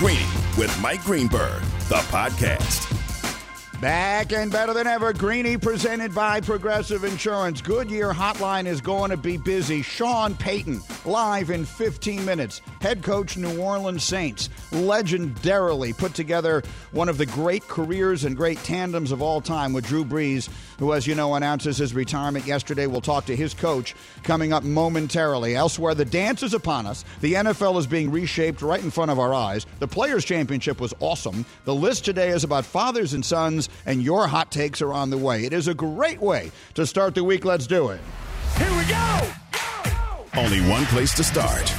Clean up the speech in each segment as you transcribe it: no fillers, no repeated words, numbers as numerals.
Greeny with Mike Greenberg, the podcast. Back and better than ever, Greeny presented by Progressive Insurance. Goodyear Hotline is going to be busy. Sean Payton, live in 15 minutes. Head coach, New Orleans Saints, legendarily put together one of the great careers and great tandems of all time with Drew Brees, who, as you know, announces his retirement yesterday. We'll talk to his coach coming up momentarily. Elsewhere, the dance is upon us. The NFL is being reshaped right in front of our eyes. The Players' Championship was awesome. The list today is about fathers and sons, and your hot takes are on the way. It is a great way to start the week. Let's do it. Here we go! Only one place to start.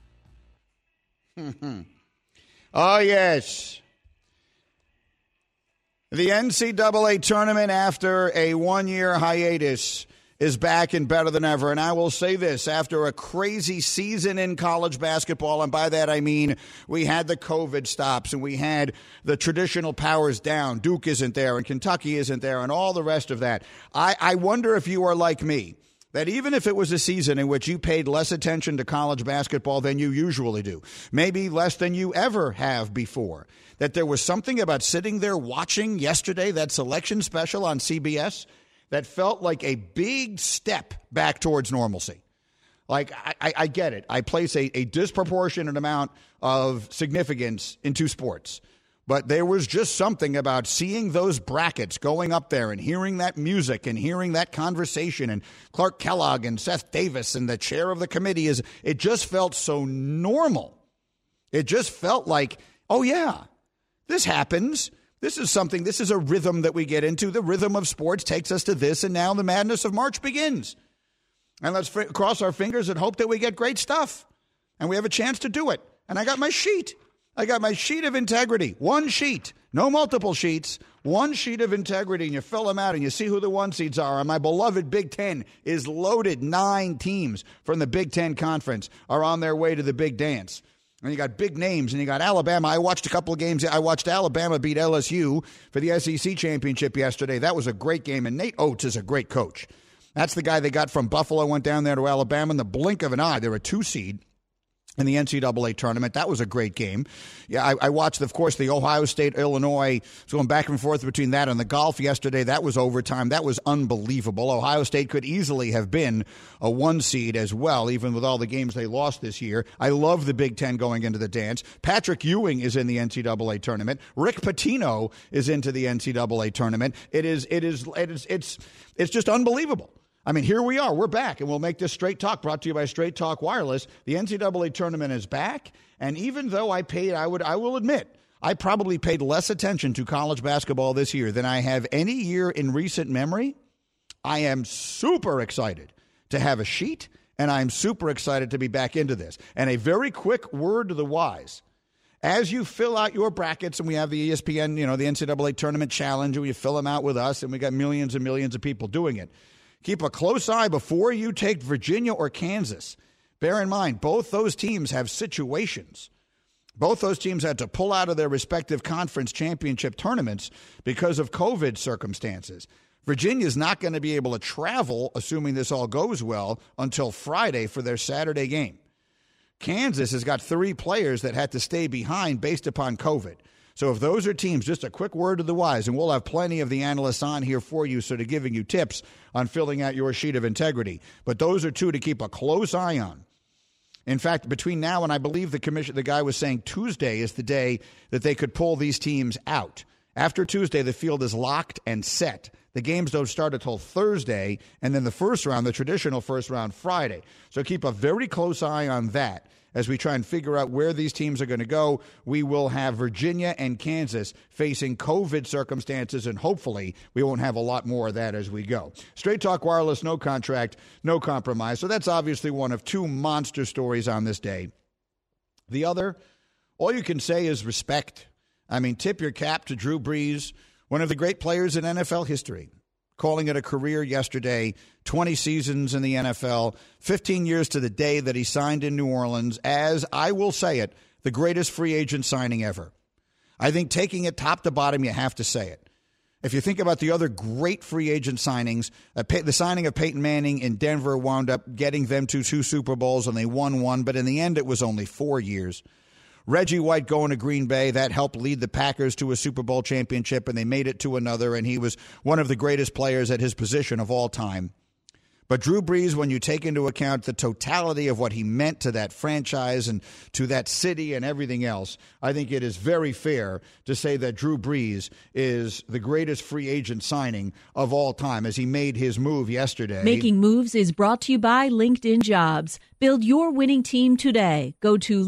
Oh, yes. The NCAA tournament, after a one-year hiatus, is back and better than ever. And I will say this, after a crazy season in college basketball, and by that I mean we had the COVID stops and we had the traditional powers down. Duke isn't there and Kentucky isn't there and all the rest of that. I wonder if you are like me, that even if it was a season in which you paid less attention to college basketball than you usually do, maybe less than you ever have before, that there was something about sitting there watching yesterday that selection special on CBS that felt like a big step back towards normalcy. Like, I get it. I place a disproportionate amount of significance into sports. But there was just something about seeing those brackets going up there and hearing that music and hearing that conversation and Clark Kellogg and Seth Davis and the chair of the committee. It just felt so normal. It just felt like, oh, yeah, this happens. This is something, this is a rhythm that we get into. The rhythm of sports takes us to this, and now the madness of March begins. And let's cross our fingers and hope that we get great stuff. And we have a chance to do it. And I got my sheet. I got my sheet of integrity. One sheet. No multiple sheets. One sheet of integrity. And you fill them out and you see who the one seeds are. And my beloved Big Ten is loaded. 9 teams from the Big Ten Conference are on their way to the big dance. And you got big names, and you got Alabama. I watched a couple of games. I watched Alabama beat LSU for the SEC championship yesterday. That was a great game, and Nate Oates is a great coach. That's the guy they got from Buffalo, went down there to Alabama in the blink of an eye. They're a 2 seed in the NCAA tournament. That was a great game. Yeah, I watched, of course, the Ohio State-Illinois. So going back and forth between that and the golf yesterday. That was overtime. That was unbelievable. Ohio State could easily have been a 1 seed as well, even with all the games they lost this year. I love the Big Ten going into the dance. Patrick Ewing is in the NCAA tournament. Rick Pitino is into the NCAA tournament. It's just unbelievable. I mean, here we are. We're back, and we'll make this Straight Talk brought to you by Straight Talk Wireless. The NCAA tournament is back, and even though I will admit, I probably paid less attention to college basketball this year than I have any year in recent memory. I am super excited to have a sheet, and I'm super excited to be back into this. And a very quick word to the wise. As you fill out your brackets, and we have the ESPN, the NCAA Tournament Challenge, and you fill them out with us, and we got millions and millions of people doing it. Keep a close eye before you take Virginia or Kansas. Bear in mind, both those teams have situations. Both those teams had to pull out of their respective conference championship tournaments because of COVID circumstances. Virginia's not going to be able to travel, assuming this all goes well, until Friday for their Saturday game. Kansas has got 3 players that had to stay behind based upon COVID. So if those are teams, just a quick word to the wise, and we'll have plenty of the analysts on here for you, sort of giving you tips on filling out your sheet of integrity. But those are 2 to keep a close eye on. In fact, between now and I believe the guy was saying Tuesday is the day that they could pull these teams out. After Tuesday, the field is locked and set. The games don't start until Thursday, and then the first round, the traditional first round, Friday. So keep a very close eye on that. As we try and figure out where these teams are going to go, we will have Virginia and Kansas facing COVID circumstances, and hopefully we won't have a lot more of that as we go. Straight Talk Wireless, no contract, no compromise. So that's obviously one of 2 monster stories on this day. The other, all you can say is respect. I mean, tip your cap to Drew Brees, one of the great players in NFL history. Calling it a career yesterday, 20 seasons in the NFL, 15 years to the day that he signed in New Orleans as, I will say it, the greatest free agent signing ever. I think taking it top to bottom, you have to say it. If you think about the other great free agent signings, the signing of Peyton Manning in Denver wound up getting them to 2 Super Bowls, and they won 1, but in the end it was only 4 years. Reggie White going to Green Bay, that helped lead the Packers to a Super Bowl championship, and they made it to another, and he was one of the greatest players at his position of all time. But Drew Brees, when you take into account the totality of what he meant to that franchise and to that city and everything else, I think it is very fair to say that Drew Brees is the greatest free agent signing of all time as he made his move yesterday. Making Moves is brought to you by LinkedIn Jobs. Build your winning team today. Go to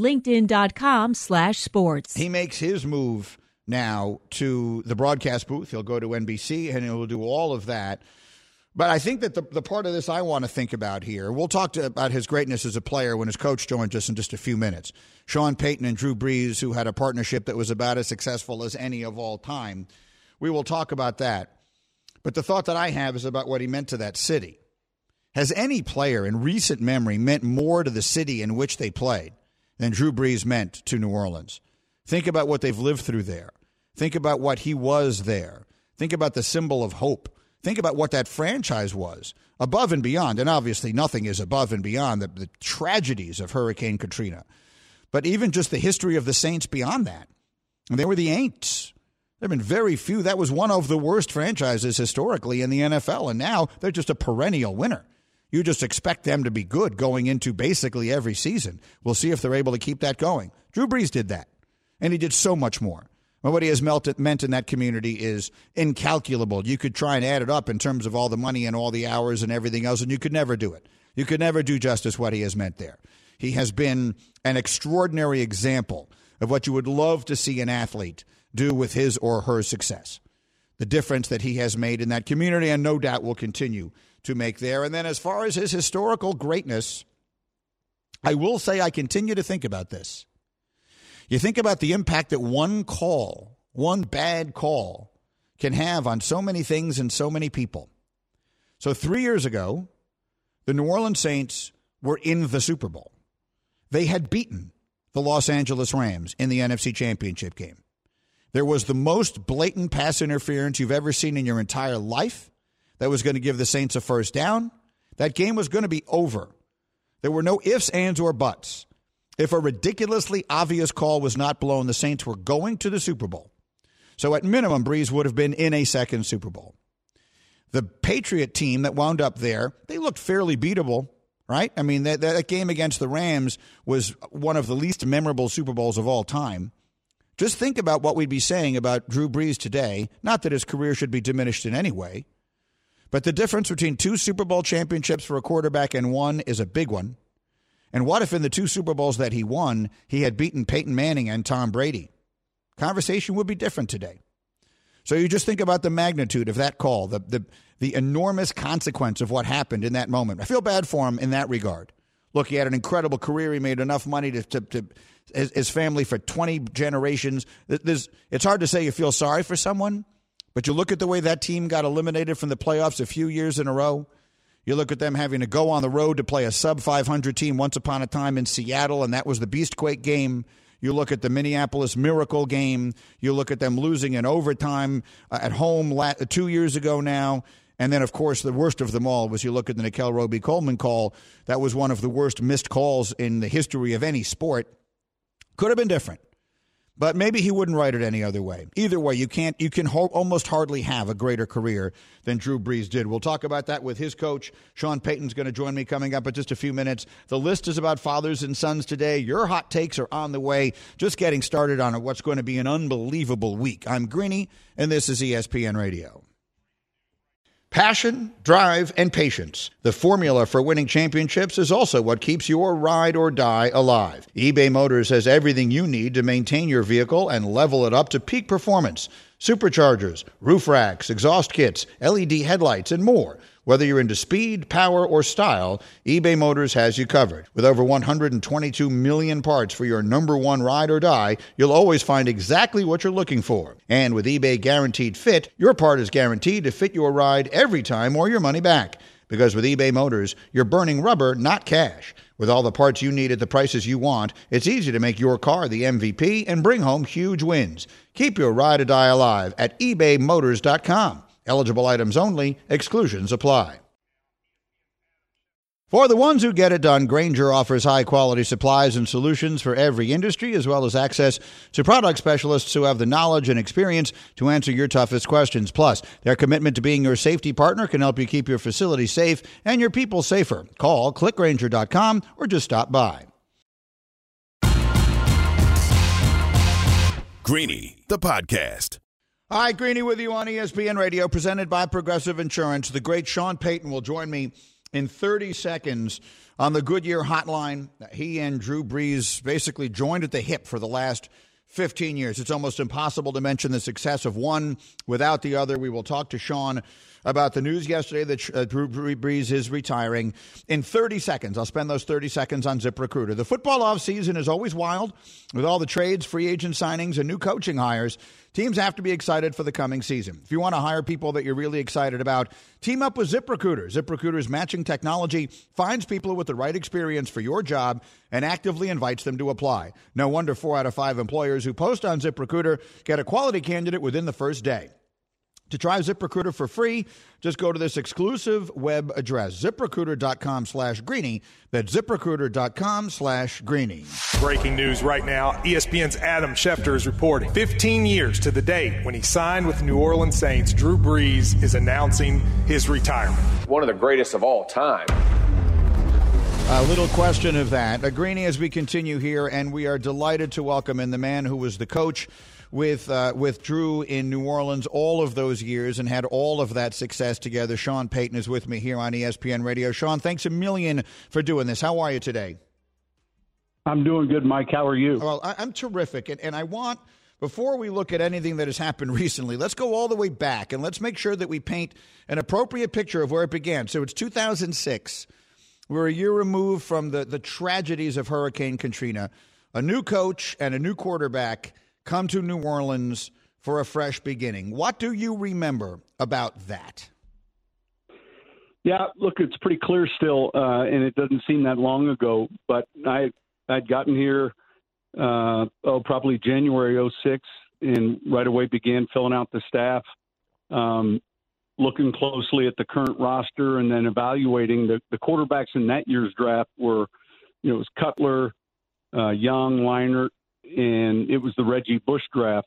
linkedin.com/sports. He makes his move now to the broadcast booth. He'll go to NBC and he'll do all of that. But I think that the part of this I want to think about here, we'll talk about his greatness as a player when his coach joins us in just a few minutes. Sean Payton and Drew Brees, who had a partnership that was about as successful as any of all time. We will talk about that. But the thought that I have is about what he meant to that city. Has any player in recent memory meant more to the city in which they played than Drew Brees meant to New Orleans? Think about what they've lived through there. Think about what he was there. Think about the symbol of hope. Think about what that franchise was, above and beyond. And obviously nothing is above and beyond the tragedies of Hurricane Katrina. But even just the history of the Saints beyond that. And they were the Aints. There have been very few. That was one of the worst franchises historically in the NFL. And now they're just a perennial winner. You just expect them to be good going into basically every season. We'll see if they're able to keep that going. Drew Brees did that. And he did so much more. Well, what he has meant in that community is incalculable. You could try and add it up in terms of all the money and all the hours and everything else, and you could never do it. You could never do justice what he has meant there. He has been an extraordinary example of what you would love to see an athlete do with his or her success. The difference that he has made in that community and no doubt will continue to make there. And then as far as his historical greatness, I will say I continue to think about this. You think about the impact that one call, one bad call, can have on so many things and so many people. So 3 years ago, the New Orleans Saints were in the Super Bowl. They had beaten the Los Angeles Rams in the NFC Championship game. There was the most blatant pass interference you've ever seen in your entire life that was going to give the Saints a first down. That game was going to be over. There were no ifs, ands, or buts. If a ridiculously obvious call was not blown, the Saints were going to the Super Bowl. So at minimum, Brees would have been in a second Super Bowl. The Patriot team that wound up there, they looked fairly beatable, right? I mean, that game against the Rams was one of the least memorable Super Bowls of all time. Just think about what we'd be saying about Drew Brees today. Not that his career should be diminished in any way, but the difference between 2 Super Bowl championships for a quarterback and one is a big one. And what if in the 2 Super Bowls that he won, he had beaten Peyton Manning and Tom Brady? Conversation would be different today. So you just think about the magnitude of that call, the enormous consequence of what happened in that moment. I feel bad for him in that regard. Look, he had an incredible career. He made enough money to his family for 20 generations. It's hard to say you feel sorry for someone, but you look at the way that team got eliminated from the playoffs a few years in a row. You look at them having to go on the road to play a sub-500 team once upon a time in Seattle, and that was the Beastquake game. You look at the Minneapolis Miracle game. You look at them losing in overtime at home 2 years ago now. And then, of course, the worst of them all was you look at the Nickel Roby-Coleman call. That was one of the worst missed calls in the history of any sport. Could have been different. But maybe he wouldn't write it any other way. Either way, you can almost hardly have a greater career than Drew Brees did. We'll talk about that with his coach. Sean Payton's going to join me coming up in just a few minutes. The list is about fathers and sons today. Your hot takes are on the way. Just getting started on what's going to be an unbelievable week. I'm Greeny, and this is ESPN Radio. Passion, drive, and patience. The formula for winning championships is also what keeps your ride or die alive. eBay Motors has everything you need to maintain your vehicle and level it up to peak performance. Superchargers, roof racks, exhaust kits, LED headlights, and more. Whether you're into speed, power, or style, eBay Motors has you covered. With over 122 million parts for your number one ride or die, you'll always find exactly what you're looking for. And with eBay Guaranteed Fit, your part is guaranteed to fit your ride every time or your money back. Because with eBay Motors, you're burning rubber, not cash. With all the parts you need at the prices you want, it's easy to make your car the MVP and bring home huge wins. Keep your ride or die alive at ebaymotors.com. Eligible items only. Exclusions apply. For the ones who get it done, Grainger offers high-quality supplies and solutions for every industry, as well as access to product specialists who have the knowledge and experience to answer your toughest questions. Plus, their commitment to being your safety partner can help you keep your facility safe and your people safer. Call clickgrainger.com or just stop by. Greeny, the podcast. Hi, Greeny with you on ESPN Radio, presented by Progressive Insurance. The great Sean Payton will join me in 30 seconds on the Goodyear hotline. He and Drew Brees basically joined at the hip for the last 15 years. It's almost impossible to mention the success of one without the other. We will talk to Sean about the news yesterday that Drew Brees is retiring. In 30 seconds, I'll spend those 30 seconds on ZipRecruiter. The football offseason is always wild with all the trades, free agent signings, and new coaching hires. Teams have to be excited for the coming season. If you want to hire people that you're really excited about, team up with ZipRecruiter. ZipRecruiter's matching technology finds people with the right experience for your job and actively invites them to apply. No wonder 4 out of 5 employers who post on ZipRecruiter get a quality candidate within the first day. To try ZipRecruiter for free, just go to this exclusive web address, ZipRecruiter.com/Greeny. That's ZipRecruiter.com/Greeny. Breaking news right now. ESPN's Adam Schefter is reporting 15 years to the date when he signed with the New Orleans Saints, Drew Brees is announcing his retirement. One of the greatest of all time. A little question of that. Greeny, as we continue here, and we are delighted to welcome in the man who was the coach with Drew in New Orleans all of those years and had all of that success together. Sean Payton is with me here on ESPN Radio. Sean, thanks a million for doing this. How are you today? I'm doing good, Mike. How are you? Well, I'm terrific, and I want, before we look at anything that has happened recently, let's go all the way back, and let's make sure that we paint an appropriate picture of where it began. So it's 2006. We're a year removed from the tragedies of Hurricane Katrina. A new coach and a new quarterback come to New Orleans for a fresh beginning. What do you remember about that? Yeah, look, it's pretty clear still, and it doesn't seem that long ago, but I'd gotten here probably January 06, and right away began filling out the staff, looking closely at the current roster, and then evaluating the quarterbacks in that year's draft were, it was Cutler, Young, Leinart, and it was the Reggie Bush draft.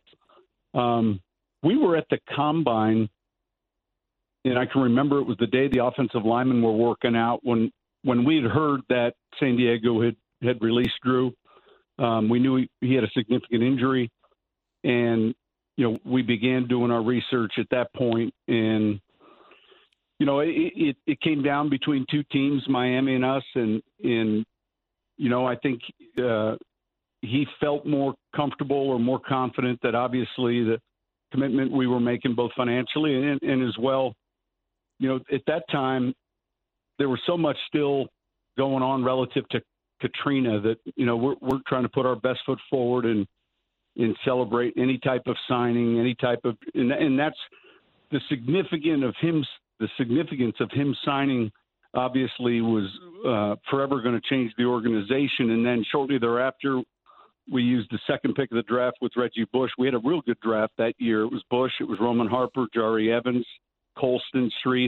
We were at the combine, and I can remember it was the day the offensive linemen were working out when we had heard that San Diego had released Drew. We knew he had a significant injury, and we began doing our research at that point, and it came down between two teams, Miami and us, and I think he felt more comfortable or more confident that obviously the commitment we were making both financially and as well, at that time there was so much still going on relative to Katrina that, we're trying to put our best foot forward and celebrate any type of signing, any type of, and that's the significance of him signing obviously was forever going to change the organization. And then shortly thereafter, we used the second pick of the draft with Reggie Bush. We had a real good draft that year. It was Bush, it was Roman Harper, Jari Evans, Colston, Streeth.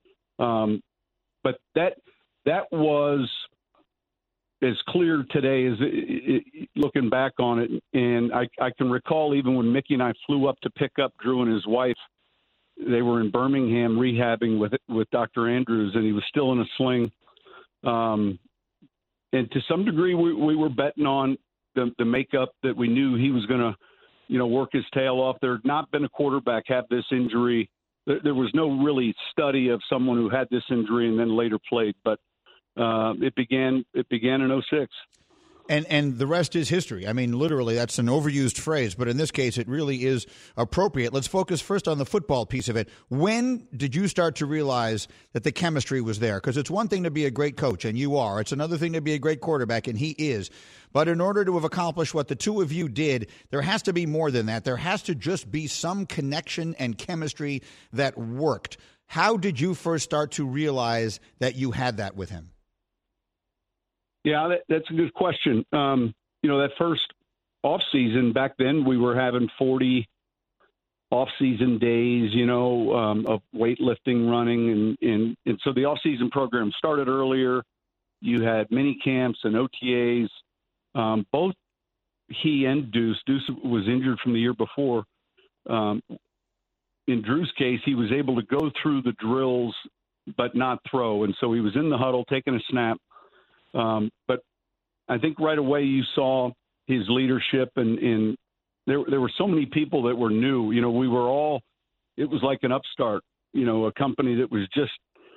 But that was as clear today as looking back on it. And I can recall even when Mickey and I flew up to pick up Drew and his wife, they were in Birmingham rehabbing with Dr. Andrews, and he was still in a sling. And to some degree, we were betting on the makeup that we knew he was going to, work his tail off. There had not been a quarterback have this injury. There was no really study of someone who had this injury and then later played. But it began in 06. And the rest is history. I mean, literally, that's an overused phrase, but in this case, it really is appropriate. Let's focus first on the football piece of it. When did you start to realize that the chemistry was there? Because it's one thing to be a great coach, and you are. It's another thing to be a great quarterback, and he is. But in order to have accomplished what the two of you did, there has to be more than that. There has to just be some connection and chemistry that worked. How did you first start to realize that you had that with him? Yeah, that's a good question. That first off-season, back then we were having 40 off-season days, of weightlifting, running. And so the off-season program started earlier. You had mini camps and OTAs. Both he and Deuce was injured from the year before. In Drew's case, he was able to go through the drills but not throw, and so he was in the huddle taking a snap. But I think right away you saw his leadership, and there were so many people that were new. You know, we were all – it was like an upstart, you know, a company that was just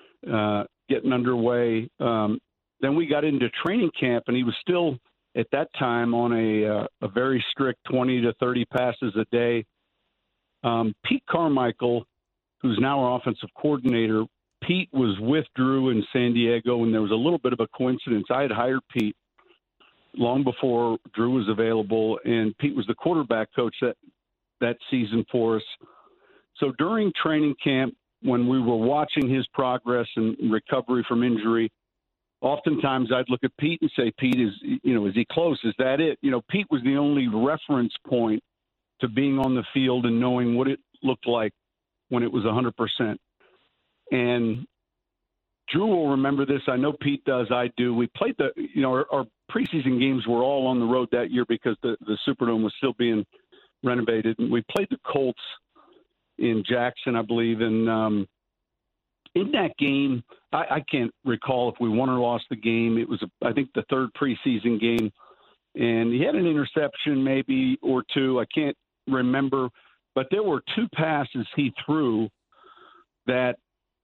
getting underway. Then we got into training camp, and he was still at that time on a very strict 20 to 30 passes a day. Pete Carmichael, who's now our offensive coordinator, Pete was with Drew in San Diego, and there was a little bit of a coincidence. I had hired Pete long before Drew was available, and Pete was the quarterback coach that season for us. So during training camp, when we were watching his progress and recovery from injury, oftentimes I'd look at Pete and say, Pete, is he close? Is that it? You know, Pete was the only reference point to being on the field and knowing what it looked like when it was 100%. And Drew will remember this. I know Pete does. I do. We played our preseason games were all on the road that year because the Superdome was still being renovated. And we played the Colts in Jackson, I believe. And in that game, I can't recall if we won or lost the game. It was, I think, the third preseason game. And he had an interception maybe or two. I can't remember. But there were two passes he threw that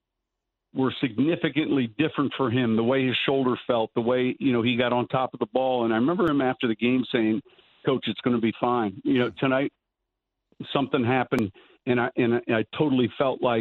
were significantly different for him, the way his shoulder felt, the way, he got on top of the ball. And I remember him after the game saying, Coach, it's going to be fine. Tonight something happened, and I totally felt like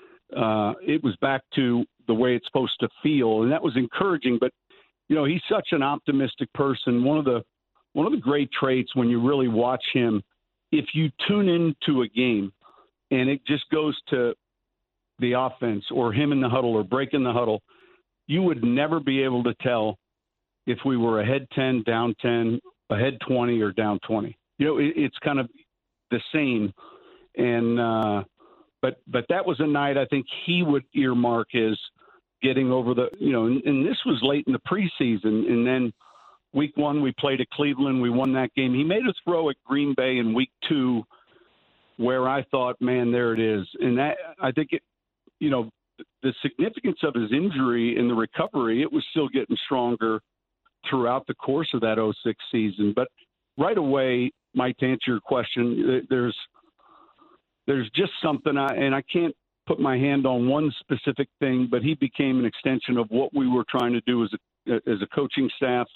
it was back to the way it's supposed to feel. And that was encouraging. But, he's such an optimistic person. One of the great traits when you really watch him, if you tune into a game and it just goes to the offense or him in the huddle or breaking the huddle, you would never be able to tell if we were ahead 10, down 10, ahead 20, or down 20. It's kind of the same. And but that was a night I think he would earmark as getting over the, and this was late in the preseason. And then week 1, we played at Cleveland. We won that game. He made a throw at Green Bay in week 2 where I thought, man, there it is. And that, I think the significance of his injury and the recovery, it was still getting stronger throughout the course of that 2006 season. But right away, Mike, to answer your question, there's just something, and I can't put my hand on one specific thing, but he became an extension of what we were trying to do as a coaching staff.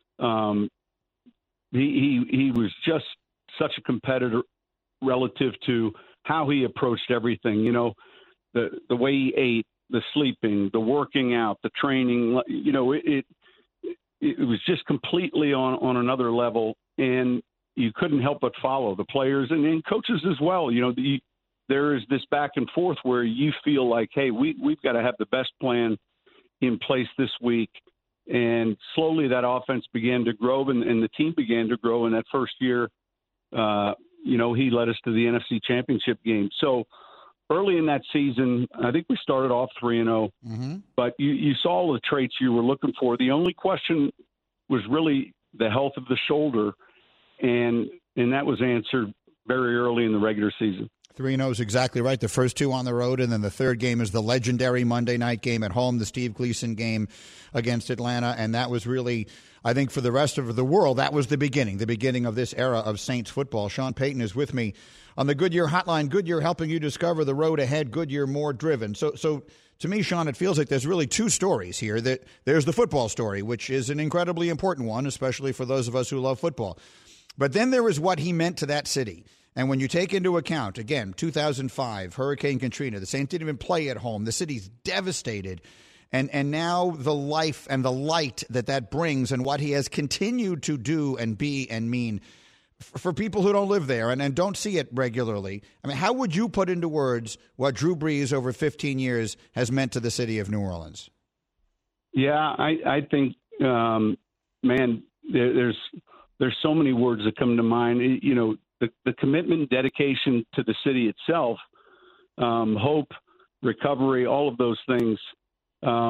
He was just such a competitor relative to how he approached everything. The way he ate, the sleeping, the working out, the training, it was just completely on another level, and you couldn't help but follow the players and coaches as well. There is this back and forth where you feel like, hey, we've got to have the best plan in place this week. And slowly that offense began to grow and the team began to grow. In that first year, he led us to the NFC Championship game. So early in that season, I think we started off 3-0, but you saw all the traits you were looking for. The only question was really the health of the shoulder, and that was answered very early in the regular season. 3-0 is exactly right. The first 2 on the road, and then the third game is the legendary Monday night game at home, the Steve Gleason game against Atlanta, and that was really, I think, for the rest of the world, that was the beginning of this era of Saints football. Sean Payton is with me on the Goodyear Hotline. Goodyear helping you discover the road ahead. Goodyear more driven. So to me, Sean, it feels like there's really 2 stories here. That there's the football story, which is an incredibly important one, especially for those of us who love football. But then there is what he meant to that city. And when you take into account, again, 2005, Hurricane Katrina, the Saints didn't even play at home. The city's devastated. And now the life and the light that brings and what he has continued to do and be and mean for people who don't live there and don't see it regularly. I mean, how would you put into words what Drew Brees over 15 years has meant to the city of New Orleans? Yeah, I think, man, there's so many words that come to mind. The commitment and dedication to the city itself, hope, recovery, all of those things.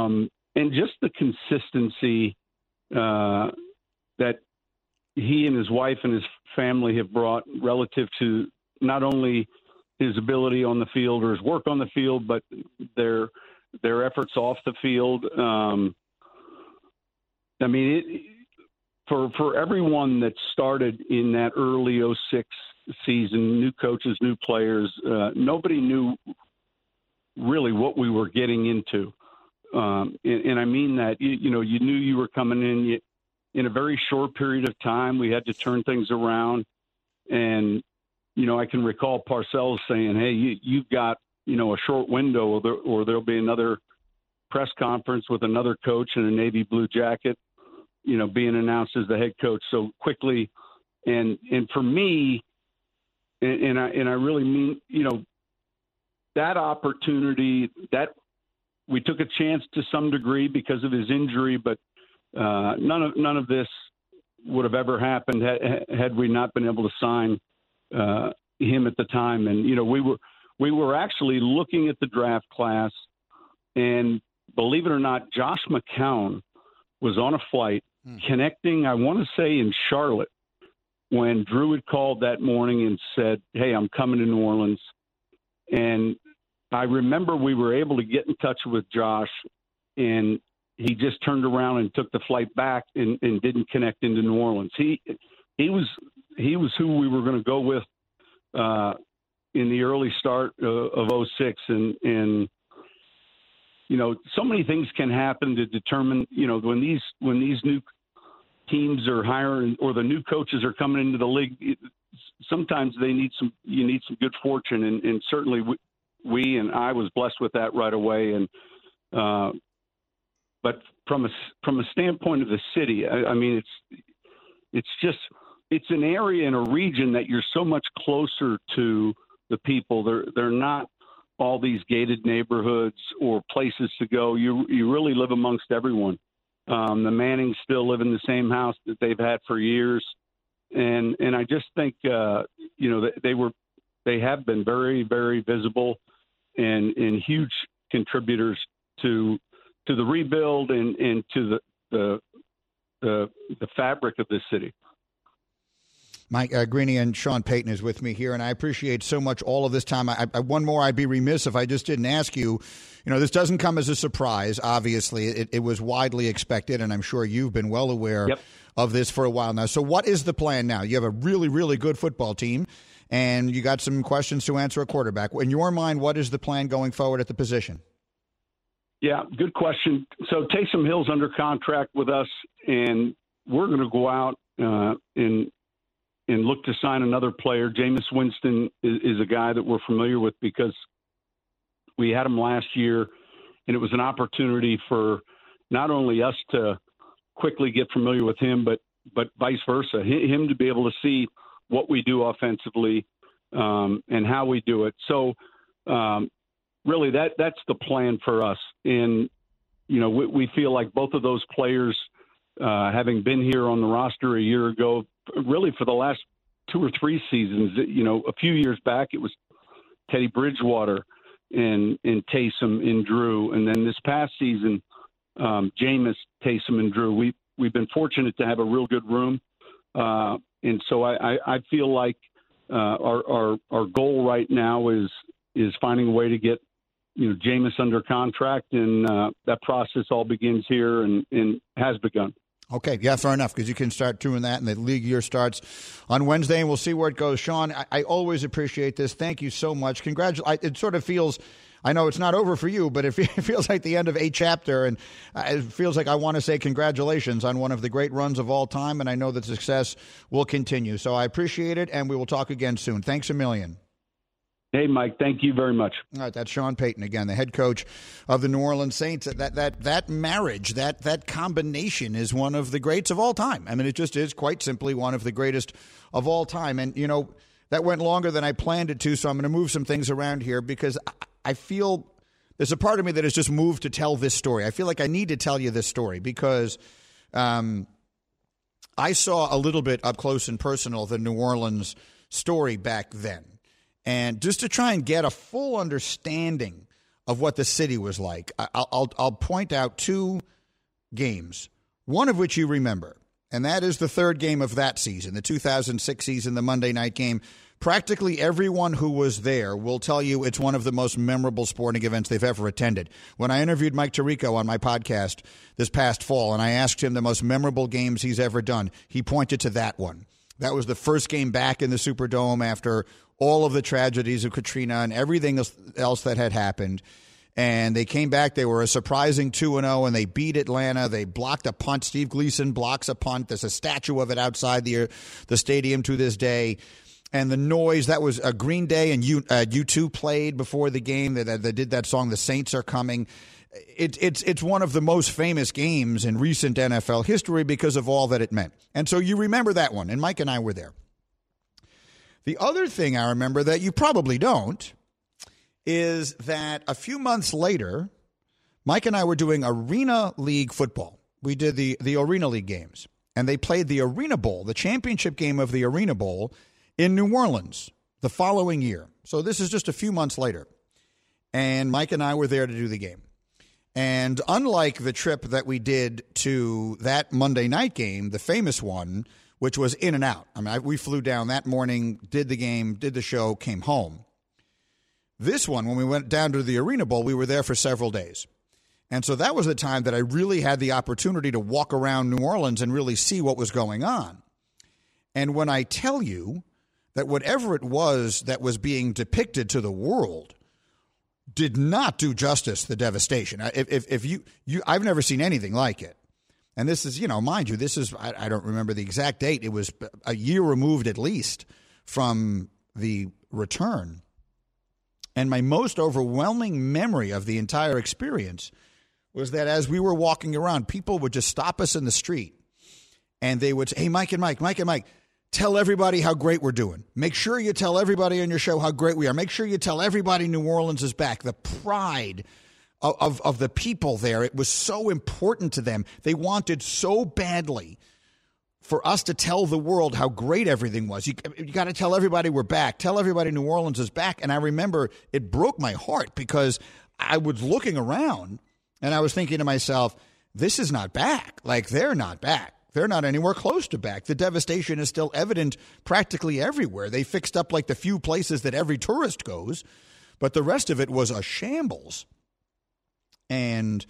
just the consistency that he and his wife and his family have brought relative to not only his ability on the field or his work on the field, but their efforts off the field. I mean, for everyone that started in that early 2006 season, new coaches, new players, nobody knew really what we were getting into. And I mean that, you knew you were coming in a very short period of time. We had to turn things around. And, I can recall Parcells saying, hey, you've got, a short window or there'll be another press conference with another coach in a navy blue jacket, being announced as the head coach so quickly. And for me, and I really mean, that opportunity, that we took a chance to some degree because of his injury, but none of this would have ever happened had we not been able to sign him at the time. And we were actually looking at the draft class, and believe it or not, Josh McCown was on a flight connecting, I want to say, in Charlotte when Drew had called that morning and said, hey, I'm coming to New Orleans. And I remember we were able to get in touch with Josh, and he just turned around and took the flight back and didn't connect into New Orleans. He was who we were going to go with in the early start of 2006. And so many things can happen to determine, when these new teams are hiring or the new coaches are coming into the league, sometimes you need some good fortune. And certainly we and I was blessed with that right away. And, but from a standpoint of the city, I mean, it's an area and a region that you're so much closer to the people. They're not all these gated neighborhoods or places to go. You really live amongst everyone. The Mannings still live in the same house that they've had for years. And I just think, they have been very, very visible and huge contributors to the rebuild and to the fabric of this city. Mike Greeny and Sean Payton is with me here, and I appreciate so much all of this time. One more, I'd be remiss if I just didn't ask you, this doesn't come as a surprise, obviously. It was widely expected, and I'm sure you've been well aware of this for a while now. So what is the plan now? You have a really, really good football team, and you got some questions to answer at quarterback. In your mind, what is the plan going forward at the position? Yeah, good question. So Taysom Hill's under contract with us, and we're going to go out and look to sign another player. Jameis Winston is a guy that we're familiar with because we had him last year, and it was an opportunity for not only us to quickly get familiar with him, but vice versa, him to be able to see what we do offensively and how we do it. So really that's the plan for us. And, we feel like both of those players, having been here on the roster a year ago, really for the last 2 or 3 seasons, a few years back, it was Teddy Bridgewater and Taysom and Drew. And then this past season, Jameis, Taysom, and Drew. We've been fortunate to have a real good room. And so I feel like our goal right now is finding a way to get, Jameis under contract, and that process all begins here and has begun. Okay, yeah, fair enough, because you can start doing that, and the league year starts on Wednesday, and we'll see where it goes. Sean, I always appreciate this. Thank you so much. It sort of feels, I know it's not over for you, but it feels like the end of a chapter, and it feels like I want to say congratulations on one of the great runs of all time, and I know that success will continue. So I appreciate it, and we will talk again soon. Thanks a million. Hey, Mike, thank you very much. All right, that's Sean Payton again, the head coach of the New Orleans Saints. That marriage, that combination is one of the greats of all time. I mean, it just is quite simply one of the greatest of all time. And, that went longer than I planned it to, so I'm going to move some things around here because I feel there's a part of me that has just moved to tell this story. I feel like I need to tell you this story because I saw a little bit up close and personal the New Orleans story back then. And just to try and get a full understanding of what the city was like. I'll point out two games, one of which you remember, and that is the third game of that season, the 2006 season, the Monday night game. Practically everyone who was there will tell you it's one of the most memorable sporting events they've ever attended. When I interviewed Mike Tirico on my podcast this past fall, and I asked him the most memorable games he's ever done, he pointed to that one. That was the first game back in the Superdome after all of the tragedies of Katrina and everything else that had happened. And they came back. They were a surprising 2-0, and they beat Atlanta. They blocked a punt. Steve Gleason blocks a punt. There's a statue of it outside the stadium to this day. And the noise, that was a Green Day, and U2 played before the game. They did that song, The Saints Are Coming. It's one of the most famous games in recent NFL history because of all that it meant. And so you remember that one, and Mike and I were there. The other thing I remember that you probably don't is that a few months later, Mike and I were doing Arena League football. We did the Arena League games, and they played the Arena Bowl, the championship game of the Arena Bowl, in New Orleans the following year. So this is just a few months later. And Mike and I were there to do the game. And unlike the trip that we did to that Monday night game, the famous one, which was in and out. I mean, we flew down that morning, did the game, did the show, came home. This one, when we went down to the Arena Bowl, we were there for several days. And so that was the time that I really had the opportunity to walk around New Orleans and really see what was going on. And when I tell you that whatever it was that was being depicted to the world did not do justice to the devastation. If you I've never seen anything like it. And this is, mind you, this is, I don't remember the exact date. It was a year removed at least from the return. And my most overwhelming memory of the entire experience was that as we were walking around, people would just stop us in the street and they would say, hey, Mike and Mike, tell everybody how great we're doing. Make sure you tell everybody on your show how great we are. Make sure you tell everybody New Orleans is back. The pride of the people there, it was so important to them. They wanted so badly for us to tell the world how great everything was. You got to tell everybody we're back. Tell everybody New Orleans is back. And I remember it broke my heart because I was looking around and I was thinking to myself, this is not back. Like, they're not back. They're not anywhere close to back. The devastation is still evident practically everywhere. They fixed up like the few places that every tourist goes, but the rest of it was a shambles. And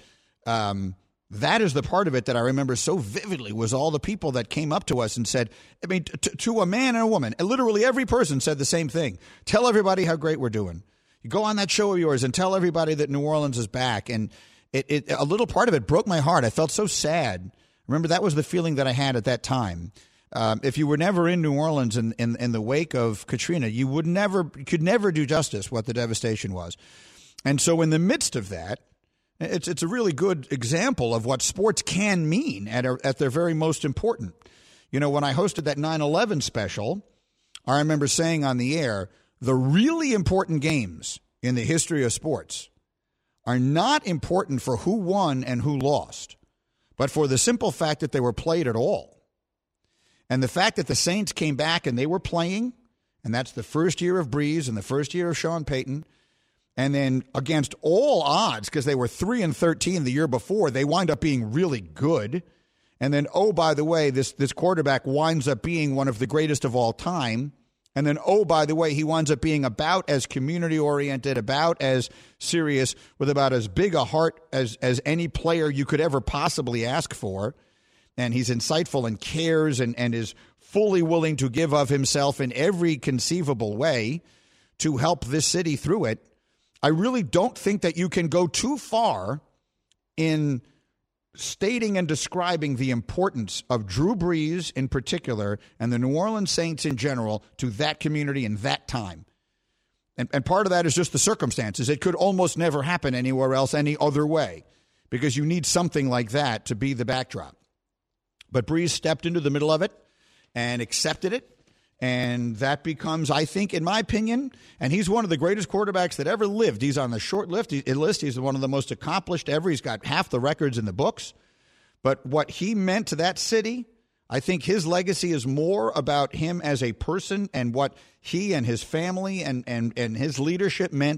that is the part of it that I remember so vividly was all the people that came up to us and said, I mean, to a man and a woman, and literally every person said the same thing. Tell everybody how great we're doing. You go on that show of yours and tell everybody that New Orleans is back. And a little part of it broke my heart. I felt so sad. Remember, that was the feeling that I had at that time. If you were never in New Orleans in the wake of Katrina, you could never do justice what the devastation was. And so in the midst of that, it's a really good example of what sports can mean at their very most important. When I hosted that 9/11 special, I remember saying on the air, the really important games in the history of sports are not important for who won and who lost, but for the simple fact that they were played at all. And the fact that the Saints came back and they were playing, and that's the first year of Breeze and the first year of Sean Payton, and then against all odds, because they were 3-13 the year before, they wind up being really good. And then, oh, by the way, this quarterback winds up being one of the greatest of all time. And then, oh, by the way, he winds up being about as community-oriented, about as serious, with about as big a heart as any player you could ever possibly ask for. And he's insightful and cares and is fully willing to give of himself in every conceivable way to help this city through it. I really don't think that you can go too far in stating and describing the importance of Drew Brees in particular and the New Orleans Saints in general to that community in that time. And part of that is just the circumstances. It could almost never happen anywhere else any other way because you need something like that to be the backdrop. But Brees stepped into the middle of it and accepted it. And that becomes, I think, in my opinion, and he's one of the greatest quarterbacks that ever lived. He's on the short list. He's one of the most accomplished ever. He's got half the records in the books. But what he meant to that city, I think his legacy is more about him as a person and what he and his family and his leadership meant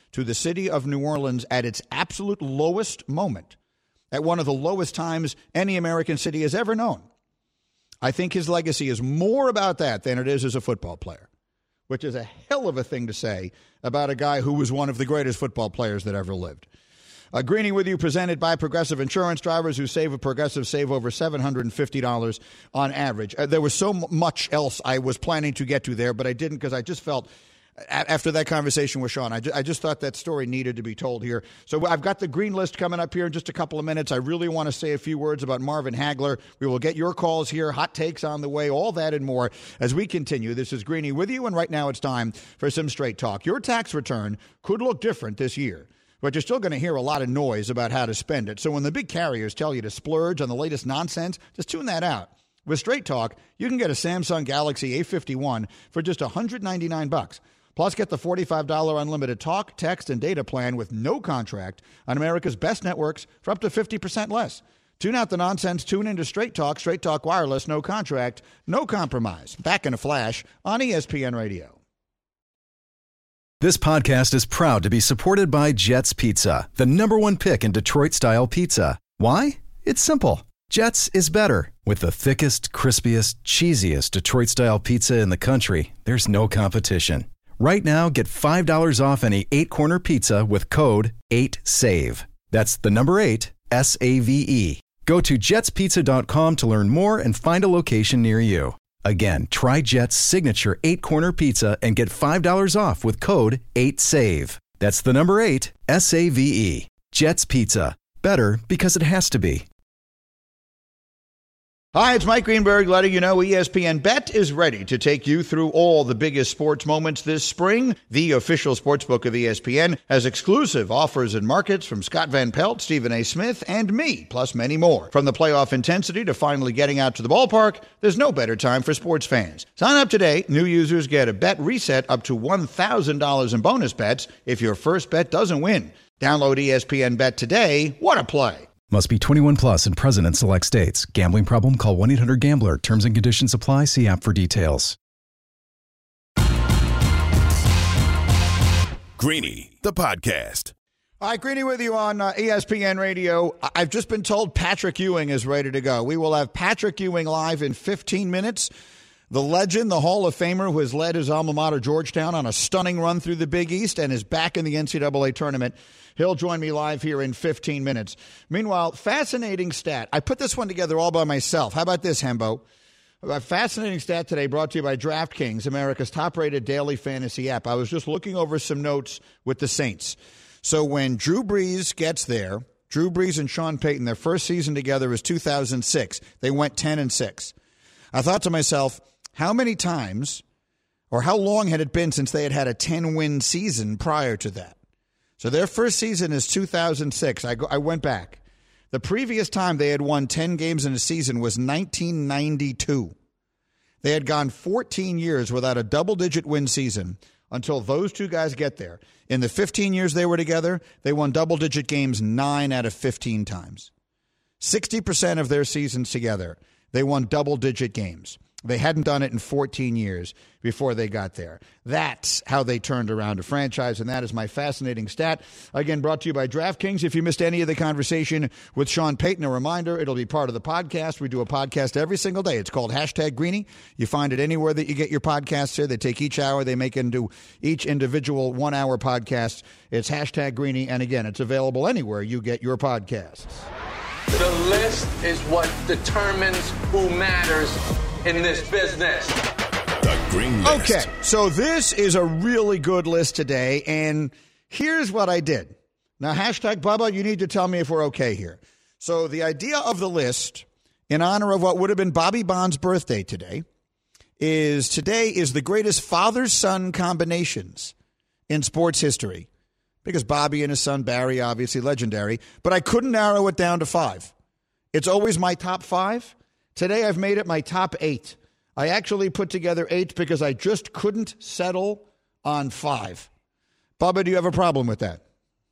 to the city of New Orleans at its absolute lowest moment, at one of the lowest times any American city has ever known. I think his legacy is more about that than it is as a football player, which is a hell of a thing to say about a guy who was one of the greatest football players that ever lived. Greeny with you, presented by Progressive Insurance. Drivers who save with Progressive save over $750 on average. There was so much else I was planning to get to there, but I didn't because I just felt, after that conversation with Sean, I just thought that story needed to be told here. So I've got the green list coming up here in just a couple of minutes. I really want to say a few words about Marvin Hagler. We will get your calls here, hot takes on the way, all that and more as we continue. This is Greeny with you, and right now it's time for some straight talk. Your tax return could look different this year, but you're still going to hear a lot of noise about how to spend it. So when the big carriers tell you to splurge on the latest nonsense, just tune that out. With Straight Talk, you can get a Samsung Galaxy A51 for just $199. Plus, get the $45 unlimited talk, text, and data plan with no contract on America's best networks for up to 50% less. Tune out the nonsense. Tune into Straight Talk Wireless, no contract, no compromise. Back in a flash on ESPN Radio. This podcast is proud to be supported by Jets Pizza, the #1 pick in Detroit-style pizza. Why? It's simple. Jets is better. With the thickest, crispiest, cheesiest Detroit-style pizza in the country, there's no competition. Right now, get $5 off any 8-corner pizza with code 8SAVE. That's the number 8, SAVE. Go to jetspizza.com to learn more and find a location near you. Again, try Jet's signature 8-corner pizza and get $5 off with code 8SAVE. That's the number 8, SAVE. Jet's Pizza. Better because it has to be. Hi, it's Mike Greenberg letting you know ESPN Bet is ready to take you through all the biggest sports moments this spring. The official sportsbook of ESPN has exclusive offers and markets from Scott Van Pelt, Stephen A. Smith, and me, plus many more. From the playoff intensity to finally getting out to the ballpark, there's no better time for sports fans. Sign up today. New users get a bet reset up to $1,000 in bonus bets if your first bet doesn't win. Download ESPN Bet today. What a play. Must be 21 plus and present in select states. Gambling problem? Call 1-800-GAMBLER. Terms and conditions apply. See app for details. Greeny, the podcast. All right, Greeny with you on ESPN Radio. I've just been told Patrick Ewing is ready to go. We will have Patrick Ewing live in 15 minutes. The legend, the Hall of Famer who has led his alma mater, Georgetown, on a stunning run through the Big East and is back in the NCAA tournament. He'll join me live here in 15 minutes. Meanwhile, fascinating stat. I put this one together all by myself. How about this, Hembo? A fascinating stat today brought to you by DraftKings, America's top-rated daily fantasy app. I was just looking over some notes with the Saints. So when Drew Brees gets there, Drew Brees and Sean Payton, their first season together was 2006. They went 10-6. I thought to myself, how many times or how long had it been since they had a 10-win season prior to that? So their first season is 2006. I went back. The previous time they had won 10 games in a season was 1992. They had gone 14 years without a double-digit win season until those two guys get there. In the 15 years they were together, they won double-digit games 9 out of 15 times. 60% of their seasons together, they won double-digit games. They hadn't done it in 14 years before they got there. That's how they turned around a franchise, and that is my fascinating stat. Again, brought to you by DraftKings. If you missed any of the conversation with Sean Payton, a reminder, it'll be part of the podcast. We do a podcast every single day. It's called #Greeny. You find it anywhere that you get your podcasts here. They take each hour. They make it into each individual 1-hour podcast. It's #Greeny, and again, it's available anywhere you get your podcasts. The list is what determines who matters in this business. The Green List. Okay, so this is a really good list today, and here's what I did. Now, #Bubba, you need to tell me if we're okay here. So the idea of the list, in honor of what would have been Bobby Bond's birthday today is the greatest father-son combinations in sports history. Because Bobby and his son Barry, obviously legendary, but I couldn't narrow it down to 5. It's always my top 5. Today I've made it my top 8. I actually put together 8 because I just couldn't settle on 5. Bubba, do you have a problem with that?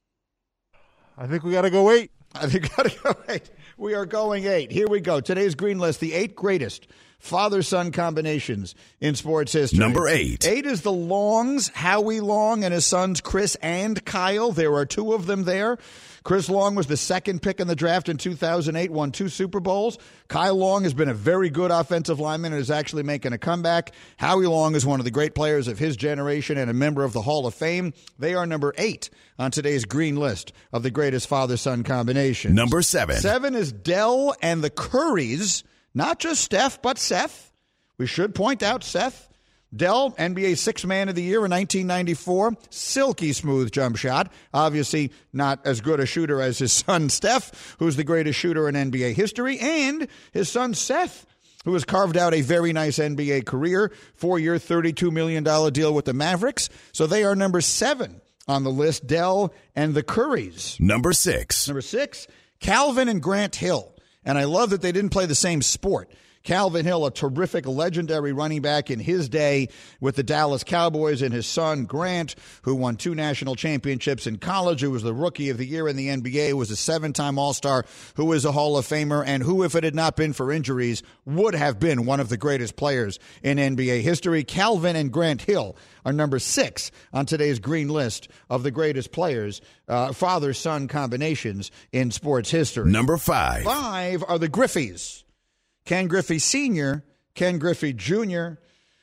I think we got to go 8. I think we got to go 8. We are going 8. Here we go. Today's Green List, the 8 greatest father-son combinations in sports history. Number 8. 8 is the Longs, Howie Long and his sons Chris and Kyle. There are 2 of them there. Chris Long was the second pick in the draft in 2008, won 2 Super Bowls. Kyle Long has been a very good offensive lineman and is actually making a comeback. Howie Long is one of the great players of his generation and a member of the Hall of Fame. They are number 8 on today's green list of the greatest father-son combinations. Number 7. 7 is Dell and the Currys, not just Steph, but Seth. We should point out Seth. Dell, NBA 6th Man of the Year in 1994. Silky smooth jump shot. Obviously not as good a shooter as his son Steph, who's the greatest shooter in NBA history, and his son Seth, who has carved out a very nice NBA career. 4-year, $32 million deal with the Mavericks. So they are number 7 on the list, Dell and the Currys. Number 6. Number 6, Calvin and Grant Hill. And I love that they didn't play the same sport. Calvin Hill, a terrific, legendary running back in his day with the Dallas Cowboys, and his son, Grant, who won 2 national championships in college, who was the Rookie of the Year in the NBA, was a 7-time All-Star, who is a Hall of Famer, and who, if it had not been for injuries, would have been one of the greatest players in NBA history. Calvin and Grant Hill are number 6 on today's green list of the greatest players, father-son combinations in sports history. Number 5. 5 are the Griffeys. Ken Griffey Sr., Ken Griffey Jr.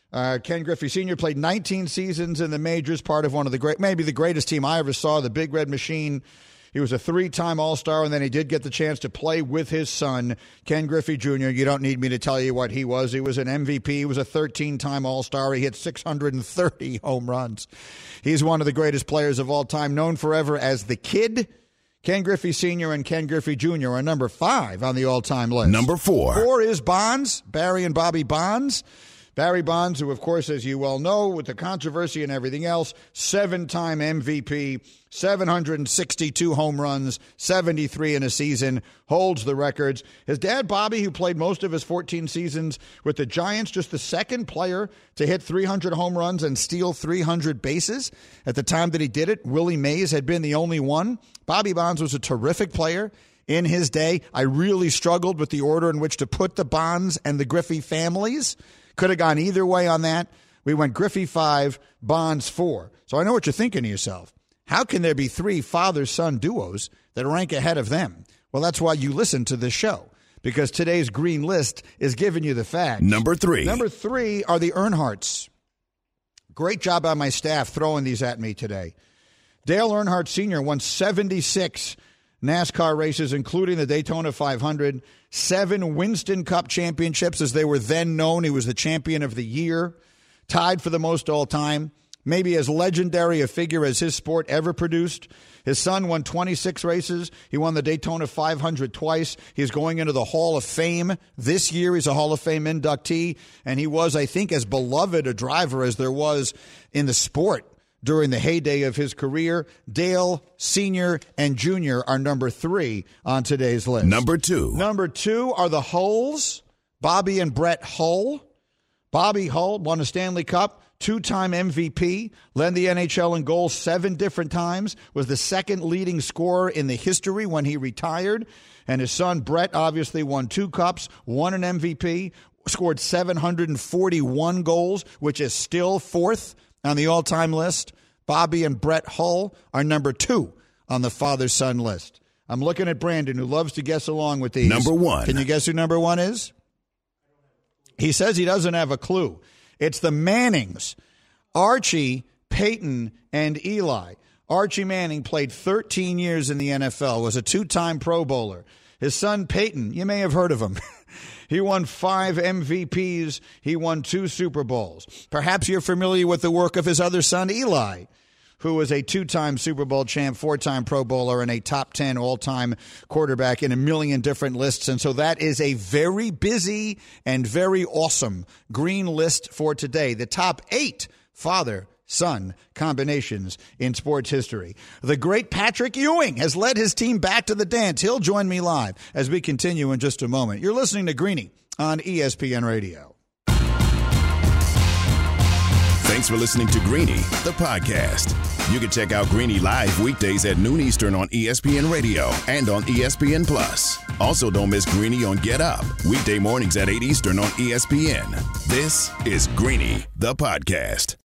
Ken Griffey Sr. played 19 seasons in the majors, part of one of the great, maybe the greatest team I ever saw, the Big Red Machine. He was a 3-time All-Star, and then he did get the chance to play with his son, Ken Griffey Jr. You don't need me to tell you what he was. He was an MVP. He was a 13-time All-Star. He hit 630 home runs. He's one of the greatest players of all time, known forever as the Kid. Ken Griffey Sr. and Ken Griffey Jr. are number 5 on the all-time list. Number 4. 4 is Bonds, Barry and Bobby Bonds. Barry Bonds, who, of course, as you well know, with the controversy and everything else, 7-time MVP, 762 home runs, 73 in a season, holds the records. His dad, Bobby, who played most of his 14 seasons with the Giants, just the second player to hit 300 home runs and steal 300 bases. At the time that he did it, Willie Mays had been the only one. Bobby Bonds was a terrific player in his day. I really struggled with the order in which to put the Bonds and the Griffey families. Could have gone either way on that. We went Griffey 5, Bonds 4. So I know what you're thinking to yourself. How can there be 3 father-son duos that rank ahead of them? Well, that's why you listen to this show, because today's green list is giving you the facts. Number 3. Number 3 are the Earnhardts. Great job by my staff throwing these at me today. Dale Earnhardt Sr. won 76 NASCAR races, including the Daytona 500, 7 Winston Cup championships, as they were then known. He was the champion of the year, tied for the most all time, maybe as legendary a figure as his sport ever produced. His son won 26 races. He won the Daytona 500 twice. He's going into the Hall of Fame this year. He's a Hall of Fame inductee, and he was, I think, as beloved a driver as there was in the sport during the heyday of his career. Dale Sr. and Jr. are number 3 on today's list. Number 2. Number 2 are the Hulls, Bobby and Brett Hull. Bobby Hull won a Stanley Cup, 2-time MVP, led the NHL in goals 7 different times, was the second leading scorer in the history when he retired. And his son Brett obviously won 2 cups, won an MVP, scored 741 goals, which is still 4th on the all-time list. Bobby and Brett Hull are number 2 on the father-son list. I'm looking at Brandon, who loves to guess along with these. Number 1. Can you guess who number 1 is? He says he doesn't have a clue. It's the Mannings, Archie, Peyton, and Eli. Archie Manning played 13 years in the NFL, was a 2-time Pro Bowler. His son Peyton, you may have heard of him. He won 5 MVPs. He won 2 Super Bowls. Perhaps you're familiar with the work of his other son, Eli, who was a 2-time Super Bowl champ, 4-time Pro Bowler, and a top 10 all-time quarterback in a million different lists. And so that is a very busy and very awesome green list for today. The top 8 father-son combinations in sports history. The great Patrick Ewing has led his team back to the dance. He'll join me live as we continue in just a moment. You're listening to Greeny on ESPN Radio. Thanks for listening to Greeny, the podcast. You can check out Greeny live weekdays at noon Eastern on ESPN Radio and on ESPN Plus. Also, don't miss Greeny on Get Up, weekday mornings at 8 Eastern on ESPN. This is Greeny, the podcast.